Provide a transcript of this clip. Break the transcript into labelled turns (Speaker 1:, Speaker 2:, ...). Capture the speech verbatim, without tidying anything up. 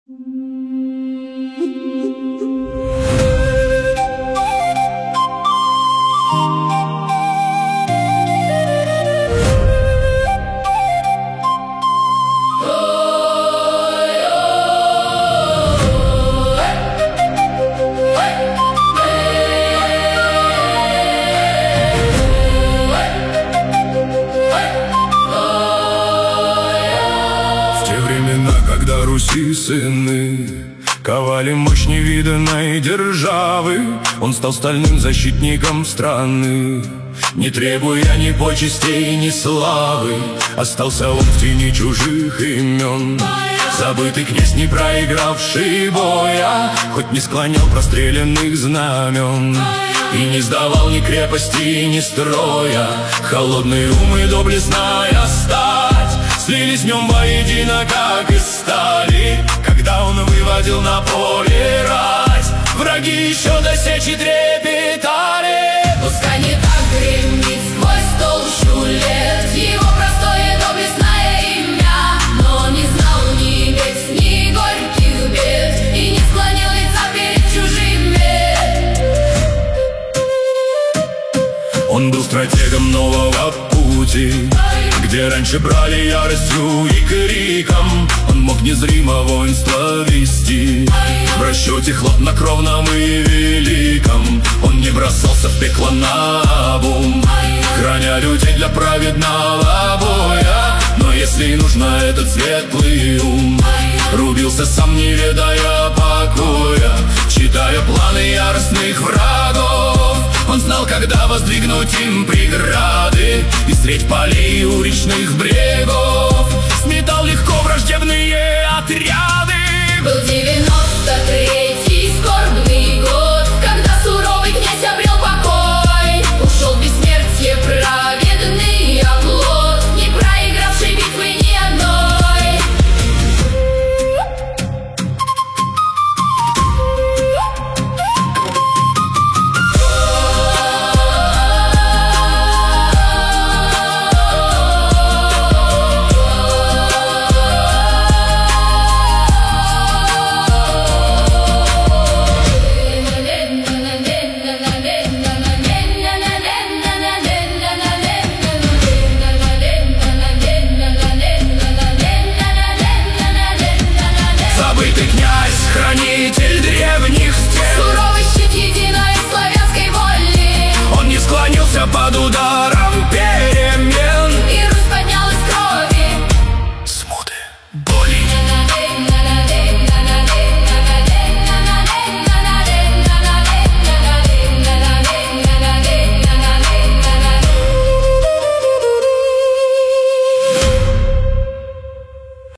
Speaker 1: Когда Руси сыны ковали мощь невиданной державы, он стал стальным защитником страны. Не требуя ни почестей, ни славы, остался он в тени чужих имен. Забытый князь, не проигравший боя, хоть не склонял простреленных знамен, и не сдавал ни крепости, ни строя. Холодный ум и доблестная стать слились в нем воедино, как из стали. Когда он выводил на поле рать, враги еще до сечи трепетали.
Speaker 2: Пускай не так гремит сквозь толщу лет его простое доблестное имя, но он не знал ни бед, ни горьких бед, и не склонил лица перед чужими.
Speaker 1: Он был стратегом нового пути, где раньше брали яростью и криком. Он мог незримо воинство вести в расчете хладнокровном и великом. Он не бросался в пекло наобум, храня людей для праведного боя. Но если нужно этот светлый ум, рубился сам, не ведая покоя, читая планы яростных врагов. Он знал, когда воздвигнуть им преграды, и средь полей у речных брегов сметал легко враждебные отряды.